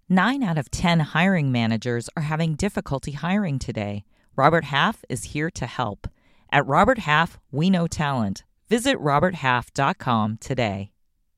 9 out of 10 hiring managers are having difficulty hiring today. Robert Half is here to help. At Robert Half, we know talent. Visit roberthalf.com today.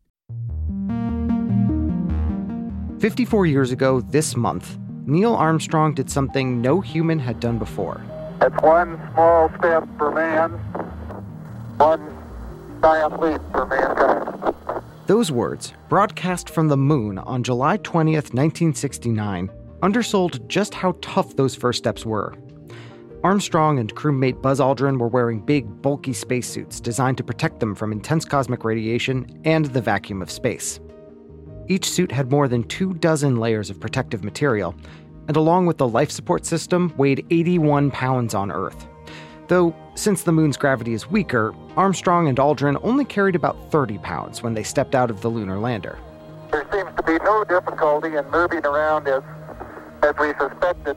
54 years ago this month, Neil Armstrong did something no human had done before. It's one small step for man, one giant leap for mankind. Those words, broadcast from the moon on July 20th, 1969, undersold just how tough those first steps were. Armstrong and crewmate Buzz Aldrin were wearing big, bulky spacesuits designed to protect them from intense cosmic radiation and the vacuum of space. Each suit had more than 24 layers of protective material, and along with the life support system, weighed 81 pounds on Earth. Though, since the moon's gravity is weaker, Armstrong and Aldrin only carried about 30 pounds when they stepped out of the lunar lander. There seems to be no difficulty in moving around as we suspected.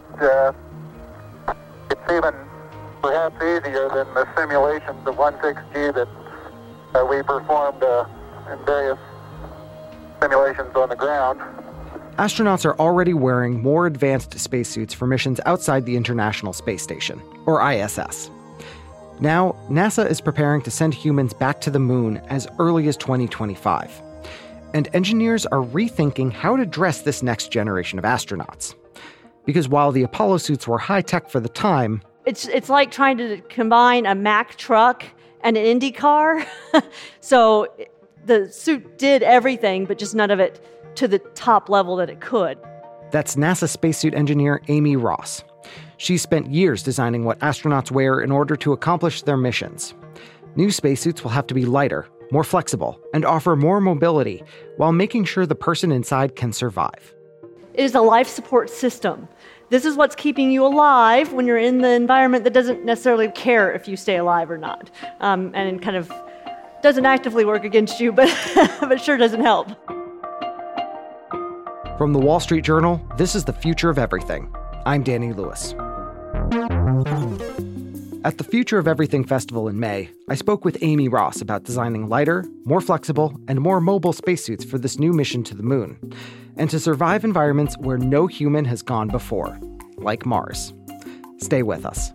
It's even perhaps easier than the simulations of 16G that we performed in various simulations on the ground. Astronauts are already wearing more advanced spacesuits for missions outside the International Space Station, or ISS. Now, NASA is preparing to send humans back to the moon as early as 2025. And engineers are rethinking how to dress this next generation of astronauts. Because while the Apollo suits were high-tech for the time... It's like trying to combine a Mack truck and an Indy car. So the suit did everything, but just none of it to the top level that it could. That's NASA spacesuit engineer Amy Ross. She spent years designing what astronauts wear in order to accomplish their missions. New spacesuits will have to be lighter, more flexible, and offer more mobility while making sure the person inside can survive. It is a life support system. This is what's keeping you alive when you're in the environment that doesn't necessarily care if you stay alive or not. And it kind of doesn't actively work against you, but but sure doesn't help. From the Wall Street Journal, this is The Future of Everything. I'm Danny Lewis. At the Future of Everything Festival in May, I spoke with Amy Ross about designing lighter, more flexible, and more mobile spacesuits for this new mission to the moon, and to survive environments where no human has gone before, like Mars. Stay with us.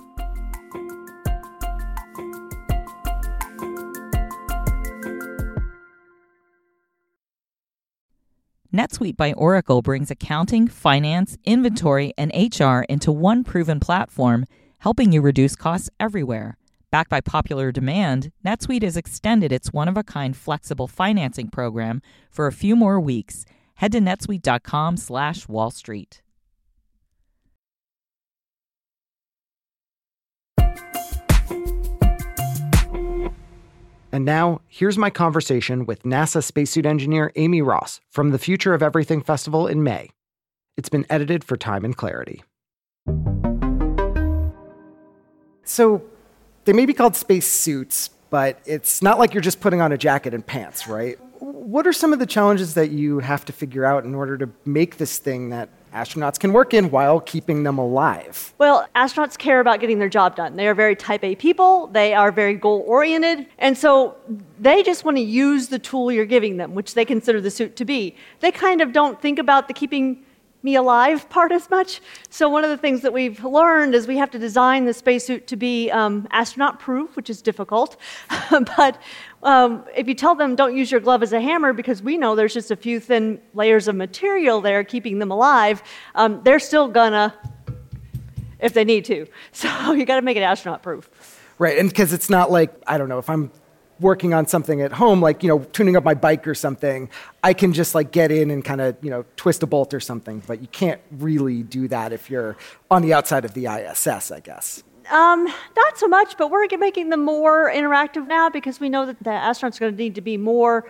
NetSuite by Oracle brings accounting, finance, inventory, and HR into one proven platform, helping you reduce costs everywhere. Backed by popular demand, NetSuite has extended its one-of-a-kind flexible financing program for a few more weeks. Head to netsuite.com/Wall Street. And now, here's my conversation with NASA spacesuit engineer Amy Ross from the Future of Everything Festival in May. It's been edited for time and clarity. So, they may be called spacesuits, but it's not like you're just putting on a jacket and pants, right? What are some of the challenges that you have to figure out in order to make this thing that astronauts can work in while keeping them alive? Well, astronauts care about getting their job done. They are very type A people. They are very goal-oriented. And so they just want to use the tool you're giving them, which they consider the suit to be. They kind of don't think about the keeping me alive part as much. So one of the things that we've learned is we have to design the spacesuit to be astronaut-proof, which is difficult. But if you tell them don't use your glove as a hammer because we know there's just a few thin layers of material there keeping them alive, they're still gonna, if they need to. So you got to make it astronaut-proof. Right, and because it's not like, I don't know, if I'm working on something at home, like, tuning up my bike or something, I can just get in and kind of, twist a bolt or something, but you can't really do that if you're on the outside of the ISS, I guess. Not so much, but we're making them more interactive now because we know that the astronauts are going to need to be more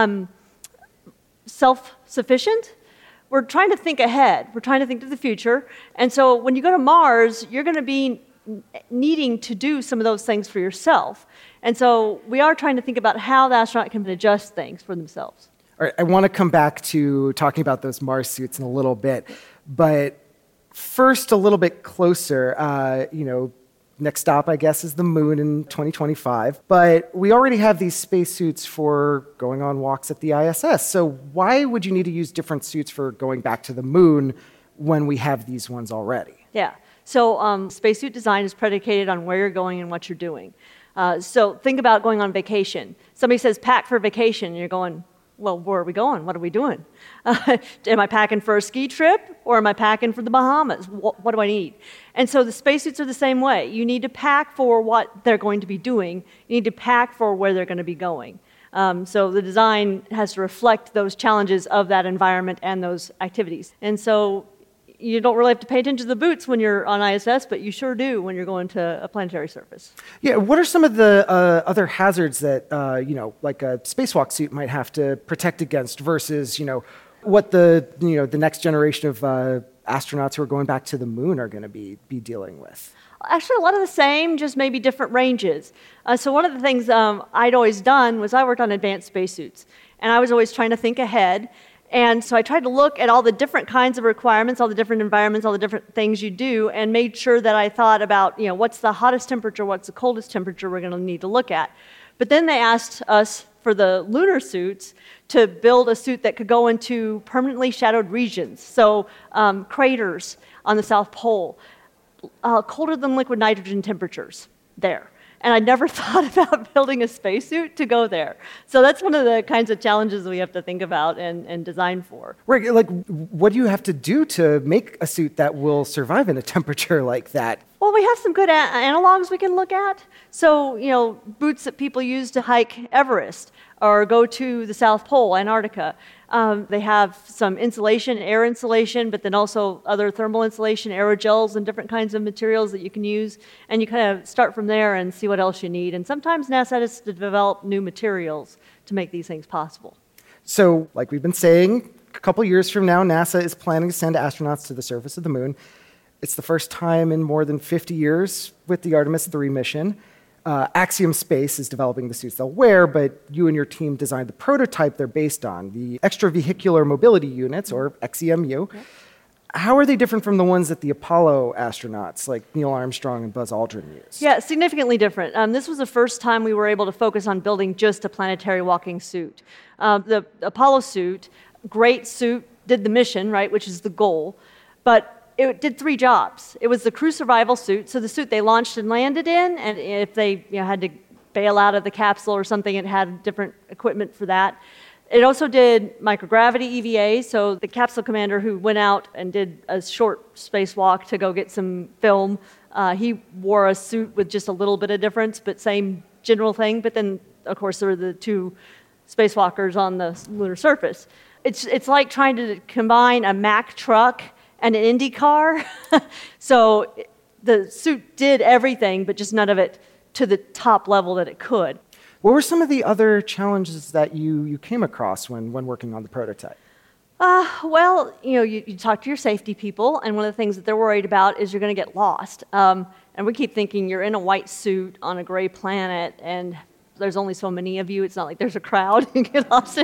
self-sufficient. We're trying to think ahead. We're trying to think to the future. And so when you go to Mars, you're going to be needing to do some of those things for yourself. And so we are trying to think about how the astronaut can adjust things for themselves. All right, I want to come back to talking about those Mars suits in a little bit, but first a little bit closer, Next stop, I guess, is the moon in 2025. But we already have these spacesuits for going on walks at the ISS. So why would you need to use different suits for going back to the moon when we have these ones already? Yeah. So spacesuit design is predicated on where you're going and what you're doing. So think about going on vacation. Somebody says, pack for vacation. And you're going, well, where are we going? What are we doing? Am I packing for a ski trip or am I packing for the Bahamas? What do I need? And so the spacesuits are the same way. You need to pack for what they're going to be doing. You need to pack for where they're going to be going. So the design has to reflect those challenges of that environment and those activities. And so you don't really have to pay attention to the boots when you're on ISS, but you sure do when you're going to a planetary surface. Yeah, what are some of the other hazards that, like a spacewalk suit might have to protect against versus, what the next generation of astronauts who are going back to the moon are going to be dealing with? Actually, a lot of the same, just maybe different ranges. So one of the things I'd always done was I worked on advanced spacesuits, and I was always trying to think ahead. And so I tried to look at all the different kinds of requirements, all the different environments, all the different things you do, and made sure that I thought about, what's the hottest temperature, what's the coldest temperature we're going to need to look at. But then they asked us for the lunar suits to build a suit that could go into permanently shadowed regions, so craters on the South Pole, colder than liquid nitrogen temperatures there. And I never thought about building a spacesuit to go there. So that's one of the kinds of challenges we have to think about and design for. Right, like what do you have to do to make a suit that will survive in a temperature like that? Well, we have some good analogs we can look at. So, boots that people use to hike Everest or go to the South Pole, Antarctica. They have some insulation, air insulation, but then also other thermal insulation, aerogels, and different kinds of materials that you can use. And you kind of start from there and see what else you need. And sometimes NASA has to develop new materials to make these things possible. So, like we've been saying, a couple years from now, NASA is planning to send astronauts to the surface of the moon. It's the first time in more than 50 years with the Artemis 3 mission. Axiom Space is developing the suits they'll wear, but you and your team designed the prototype they're based on, the Extravehicular Mobility Units, or XEMU. Okay. How are they different from the ones that the Apollo astronauts, like Neil Armstrong and Buzz Aldrin, used? Yeah, significantly different. This was the first time we were able to focus on building just a planetary walking suit. The Apollo suit, great suit, did the mission, right, which is the goal, but it did three jobs. It was the crew survival suit, so the suit they launched and landed in, and if they had to bail out of the capsule or something, it had different equipment for that. It also did microgravity EVA, so the capsule commander who went out and did a short spacewalk to go get some film, he wore a suit with just a little bit of difference, but same general thing. But then, of course, there were the two spacewalkers on the lunar surface. It's like trying to combine a Mack truck and an Indy car. So the suit did everything, but just none of it to the top level that it could. What were some of the other challenges that you came across when working on the prototype? Well, you talk to your safety people, and one of the things that they're worried about is you're going to get lost. And we keep thinking you're in a white suit on a gray planet, and there's only so many of you. It's not like there's a crowd. You get lost.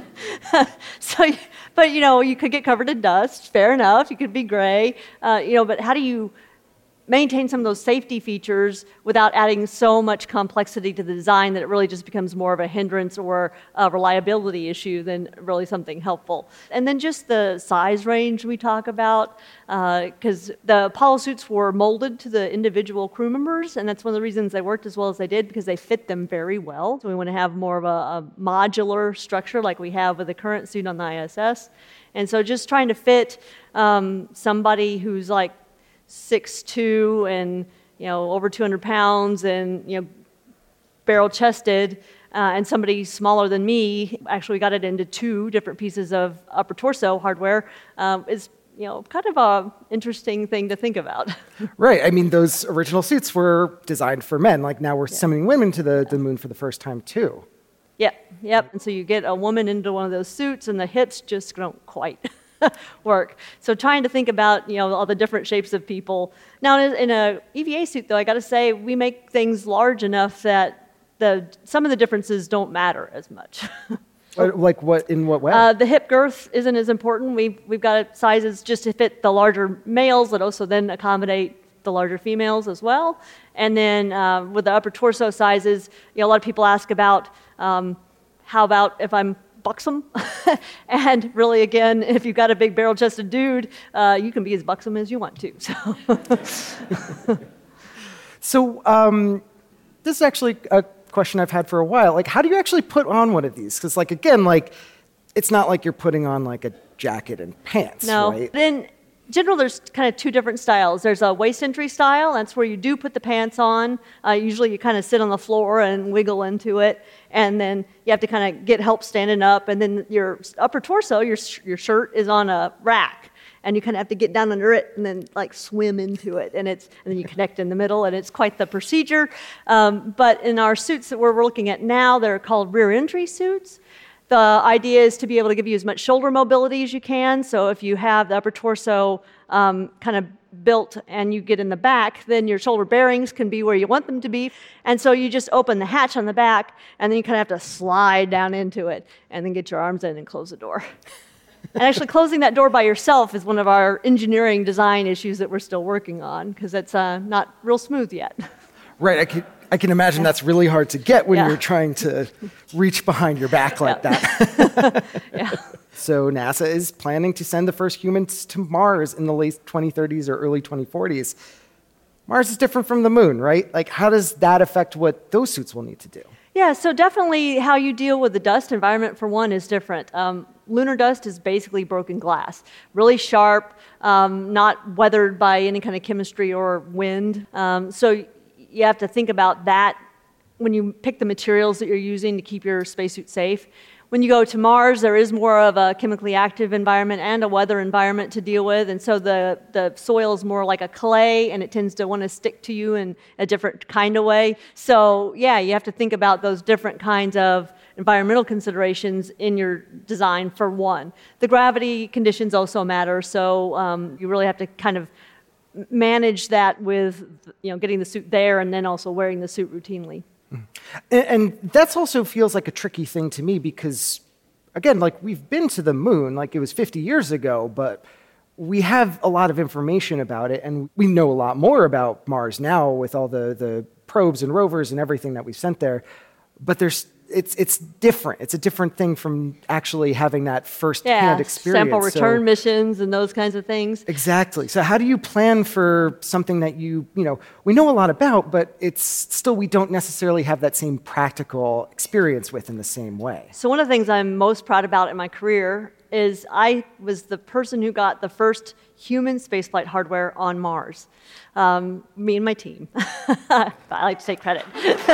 But you could get covered in dust. Fair enough. You could be gray. But how do you maintain some of those safety features without adding so much complexity to the design that it really just becomes more of a hindrance or a reliability issue than really something helpful? And then just the size range we talk about, because the Apollo suits were molded to the individual crew members, and that's one of the reasons they worked as well as they did, because they fit them very well. So we want to have more of a modular structure like we have with the current suit on the ISS. And so just trying to fit somebody who's like 6'2" and over 200 pounds and barrel-chested, and somebody smaller than me. Actually, we got it into two different pieces of upper torso hardware. Is kind of a interesting thing to think about. Right. I mean, those original suits were designed for men. Like now we're sending women to the moon for the first time too. Yep. And so you get a woman into one of those suits, and the hips just don't quite work. So trying to think about all the different shapes of people. Now in a EVA suit, though, I got to say we make things large enough that some of the differences don't matter as much. Like what? In what way? The hip girth isn't as important. We've got sizes just to fit the larger males that also then accommodate the larger females as well. And then with the upper torso sizes, a lot of people ask about how about if I'm buxom? And really, again, if you've got a big barrel-chested dude, you can be as buxom as you want to. So this is actually a question I've had for a while. Like, how do you actually put on one of these? Because, like, again, like, it's not like you're putting on like a jacket and pants, right? In general, there's kind of two different styles. There's a waist entry style. That's where you do put the pants on. Usually you kind of sit on the floor and wiggle into it. And then you have to kind of get help standing up. And then your upper torso, your shirt is on a rack. And you kind of have to get down under it and then like swim into it. And then you connect in the middle, and it's quite the procedure. But in our suits that we're looking at now, they're called rear entry suits. The idea is to be able to give you as much shoulder mobility as you can. So if you have the upper torso kind of built and you get in the back, then your shoulder bearings can be where you want them to be. And so you just open the hatch on the back, and then you kind of have to slide down into it and then get your arms in and close the door. And actually closing that door by yourself is one of our engineering design issues that we're still working on, because it's not real smooth yet. Right, I can imagine that's really hard to get when you're trying to reach behind your back like that. So NASA is planning to send the first humans to Mars in the late 2030s or early 2040s. Mars is different from the moon, right? Like, how does that affect what those suits will need to do? Yeah, so definitely how you deal with the dust environment, for one, is different. Lunar dust is basically broken glass, really sharp, not weathered by any kind of chemistry or wind. So you have to think about that when you pick the materials that you're using to keep your spacesuit safe. When you go to Mars, there is more of a chemically active environment and a weather environment to deal with, and so the soil is more like a clay, and it tends to want to stick to you in a different kind of way. So yeah, you have to think about those different kinds of environmental considerations in your design, for one. The gravity conditions also matter, so you really have to kind of manage that with getting the suit there and then also wearing the suit routinely. And that's also feels like a tricky thing to me because, again, like we've been to the moon, like it was 50 years ago, but we have a lot of information about it, and we know a lot more about Mars now with all the probes and rovers and everything that we've sent there. But it's different. It's a different thing from actually having that first-hand experience. Sample return missions and those kinds of things. Exactly. So how do you plan for something that we know a lot about, but it's still we don't necessarily have that same practical experience with in the same way? So one of the things I'm most proud about in my career is I was the person who got the first human spaceflight hardware on Mars. Me and my team. I like to take credit.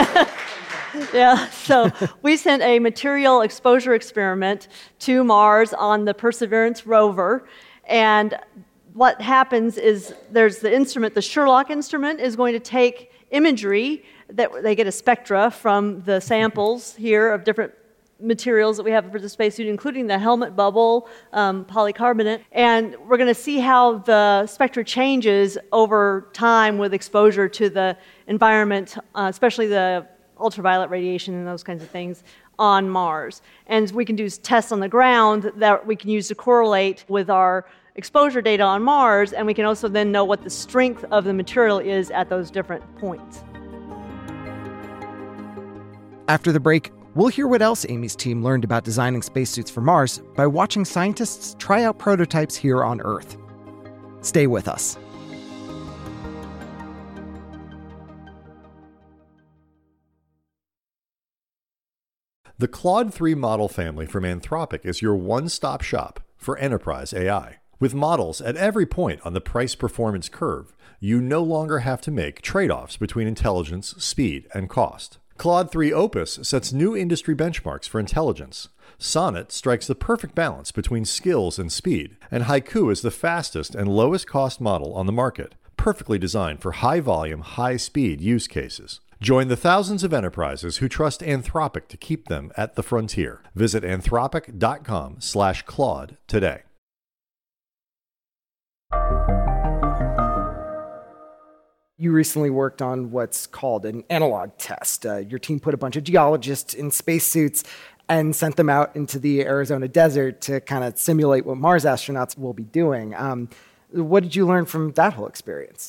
Yeah, so we sent a material exposure experiment to Mars on the Perseverance rover, and what happens is there's the instrument, the Sherlock instrument is going to take imagery, that they get a spectra from the samples here of different materials that we have for the spacesuit, including the helmet bubble, polycarbonate, and we're going to see how the spectra changes over time with exposure to the environment, especially the ultraviolet radiation and those kinds of things on Mars. And we can do tests on the ground that we can use to correlate with our exposure data on Mars, and we can also then know what the strength of the material is at those different points. After the break, we'll hear what else Amy's team learned about designing spacesuits for Mars by watching scientists try out prototypes here on Earth. Stay with us. The Claude 3 model family from Anthropic is your one-stop shop for enterprise AI. With models at every point on the price-performance curve, you no longer have to make trade-offs between intelligence, speed, and cost. Claude 3 Opus sets new industry benchmarks for intelligence. Sonnet strikes the perfect balance between skills and speed, and Haiku is the fastest and lowest-cost model on the market, perfectly designed for high-volume, high-speed use cases. Join the thousands of enterprises who trust Anthropic to keep them at the frontier. Visit anthropic.com/Claude today. You recently worked on what's called an analog test. Your team put a bunch of geologists in spacesuits and sent them out into the Arizona desert to kind of simulate what Mars astronauts will be doing. What did you learn from that whole experience?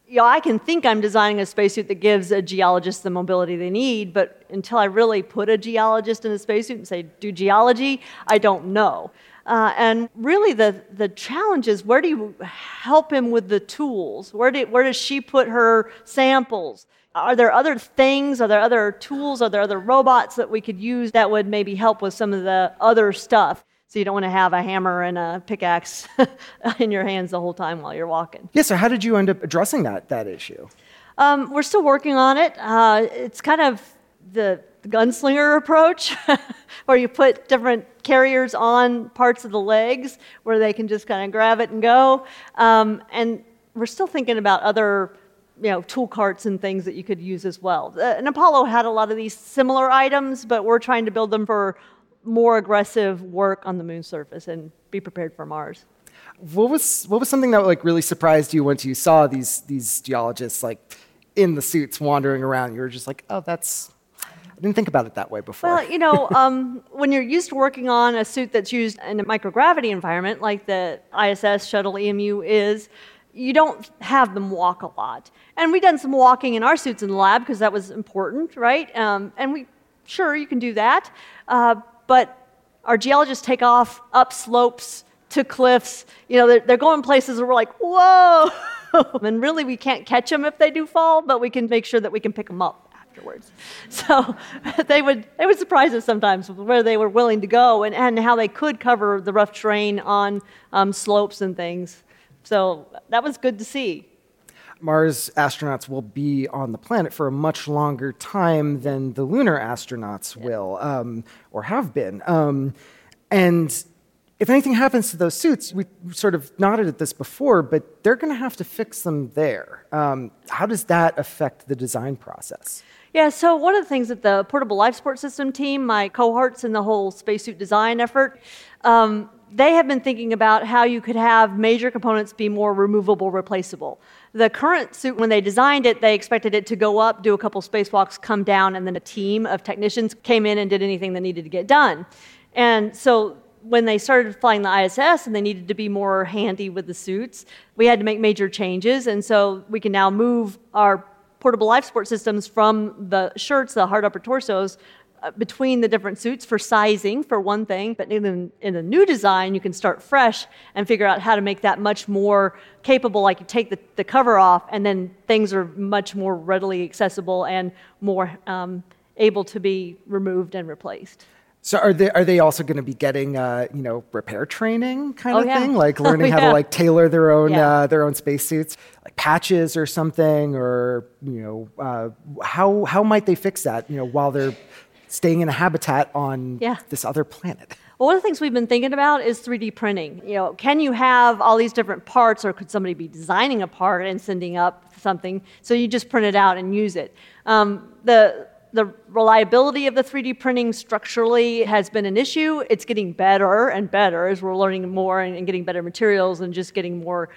I can think I'm designing a spacesuit that gives a geologist the mobility they need, but until I really put a geologist in a spacesuit and say, do geology, I don't know. And really the challenge is, where do you help him with the tools? Where does she put her samples? Are there other things? Are there other tools? Are there other robots that we could use that would maybe help with some of the other stuff? So you don't want to have a hammer and a pickaxe in your hands the whole time while you're walking. Yeah, so how did you end up addressing that issue? We're still working on it. It's kind of the gunslinger approach, where you put different carriers on parts of the legs where they can just kind of grab it and go. And we're still thinking about other tool carts and things that you could use as well. And Apollo had a lot of these similar items, but we're trying to build them for more aggressive work on the moon's surface and be prepared for Mars. What was something that really surprised you once you saw these geologists in the suits wandering around? You were just like, oh, I didn't think about it that way before. Well, when you're used to working on a suit that's used in a microgravity environment, like the ISS shuttle EMU is, you don't have them walk a lot. And we've done some walking in our suits in the lab because that was important, right? And sure, you can do that. But our geologists take off up slopes to cliffs. They're going places where we're like, whoa! And really, we can't catch them if they do fall, but we can make sure that we can pick them up afterwards. So they would surprise us sometimes with where they were willing to go and how they could cover the rough terrain on slopes and things. So that was good to see. Mars astronauts will be on the planet for a much longer time than the lunar astronauts will, or have been. And if anything happens to those suits, we sort of nodded at this before, but they're going to have to fix them there. How does that affect the design process? Yeah, so one of the things that the Portable Life Support System team, my cohorts in the whole spacesuit design effort, they have been thinking about how you could have major components be more removable, replaceable. The current suit, when they designed it, they expected it to go up, do a couple spacewalks, come down, and then a team of technicians came in and did anything that needed to get done. And so when they started flying the ISS and they needed to be more handy with the suits, we had to make major changes. And so we can now move our portable life support systems from the shirts, the hard upper torsos, between the different suits for sizing, for one thing. But in the new design, you can start fresh and figure out how to make that much more capable. Like you take the cover off, and then things are much more readily accessible and more able to be removed and replaced. So are they also going to be getting repair training kind of thing, like learning how to tailor their own spacesuits, like patches or something, or how might they fix that while they're staying in a habitat on this other planet? Well, one of the things we've been thinking about is 3D printing. Can you have all these different parts, or could somebody be designing a part and sending up something so you just print it out and use it? The reliability of the 3D printing structurally has been an issue. It's getting better and better as we're learning more and getting better materials and just getting more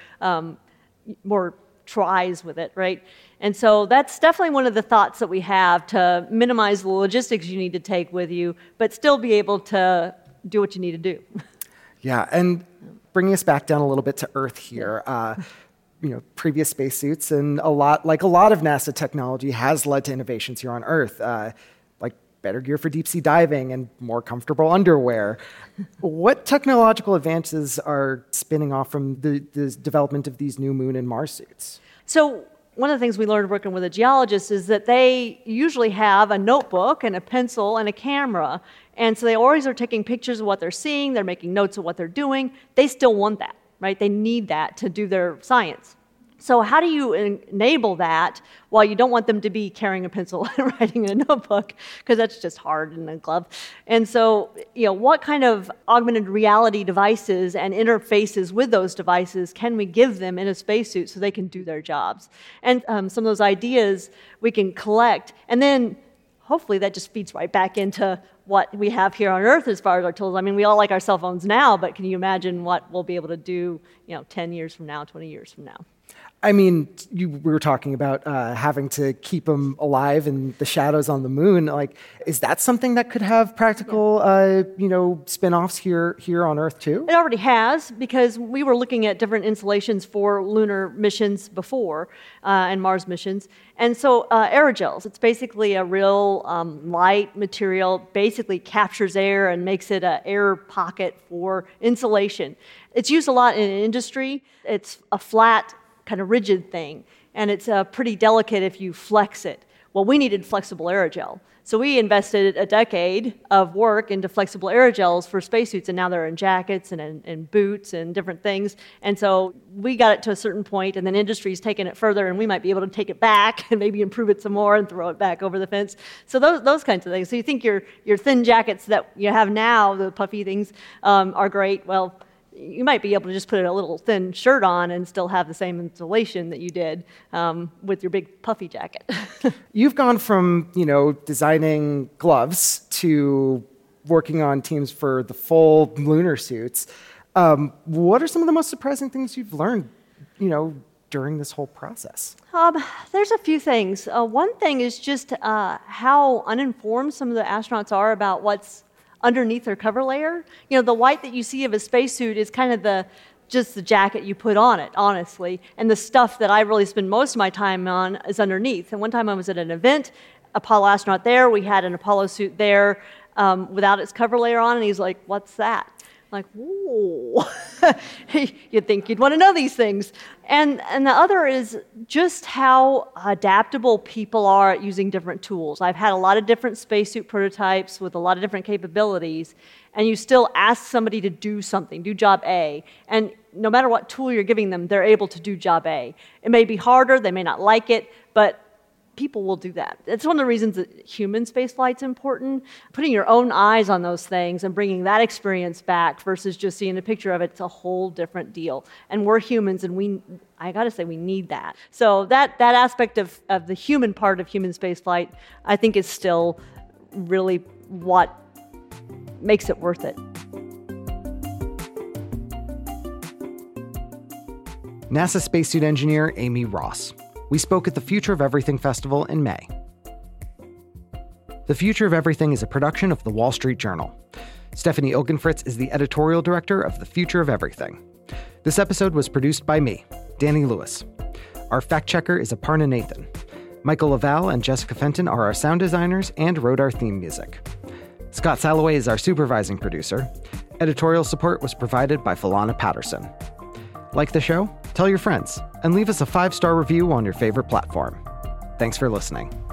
tries with it, right? And so that's definitely one of the thoughts that we have, to minimize the logistics you need to take with you, but still be able to do what you need to do. Yeah, and bringing us back down a little bit to Earth here, previous spacesuits and a lot of NASA technology has led to innovations here on Earth, like better gear for deep sea diving and more comfortable underwear. What technological advances are spinning off from the development of these new Moon and Mars suits? So one of the things we learned working with a geologist is that they usually have a notebook and a pencil and a camera. And so they always are taking pictures of what they're seeing. They're making notes of what they're doing. They still want that, right? They need that to do their science. So how do you enable that while you don't want them to be carrying a pencil and writing in a notebook, because that's just hard in a glove. And so, what kind of augmented reality devices and interfaces with those devices can we give them in a spacesuit so they can do their jobs? And some of those ideas we can collect, and then hopefully that just feeds right back into what we have here on Earth as far as our tools. I mean, we all like our cell phones now, but can you imagine what we'll be able to do, 10 years from now, 20 years from now? I mean, we were talking about having to keep them alive in the shadows on the moon. Like, is that something that could have practical, spin-offs here on Earth too? It already has, because we were looking at different installations for lunar missions before and Mars missions. And so aerogels, it's basically a real light material, basically captures air and makes it an air pocket for insulation. It's used a lot in industry. It's a flat, kind of rigid thing, and it's pretty delicate if you flex it. Well, we needed flexible aerogel. So we invested a decade of work into flexible aerogels for spacesuits, and now they're in jackets and in boots and different things. And so we got it to a certain point, and then industry's taken it further, and we might be able to take it back and maybe improve it some more and throw it back over the fence. So those kinds of things. So you think your thin jackets that you have now, the puffy things, are great. Well, you might be able to just put a little thin shirt on and still have the same insulation that you did with your big puffy jacket. You've gone from, designing gloves to working on teams for the full lunar suits. What are some of the most surprising things you've learned, during this whole process? There's a few things. One thing is just how uninformed some of the astronauts are about what's underneath their cover layer. The white that you see of a spacesuit is kind of just the jacket you put on it, honestly. And the stuff that I really spend most of my time on is underneath. And one time I was at an event, Apollo astronaut there, we had an Apollo suit there without its cover layer on, and he's like, "What's that?" I'm like, "Whoa." You'd think you'd want to know these things. And the other is just how adaptable people are at using different tools. I've had a lot of different spacesuit prototypes with a lot of different capabilities, and you still ask somebody to do something, do job A, and no matter what tool you're giving them, they're able to do job A. It may be harder, they may not like it, but people will do that. It's one of the reasons that human spaceflight's important. Putting your own eyes on those things and bringing that experience back versus just seeing a picture of it's a whole different deal. And we're humans, and I gotta say, we need that. So that aspect of the human part of human spaceflight, I think, is still really what makes it worth it. NASA spacesuit engineer Amy Ross. We spoke at the Future of Everything Festival in May. The Future of Everything is a production of The Wall Street Journal. Stephanie Ilgenfritz is the editorial director of The Future of Everything. This episode was produced by me, Danny Lewis. Our fact checker is Aparna Nathan. Michael Laval and Jessica Fenton are our sound designers and wrote our theme music. Scott Salloway is our supervising producer. Editorial support was provided by Falana Patterson. Like the show? Tell your friends, and leave us a 5-star review on your favorite platform. Thanks for listening.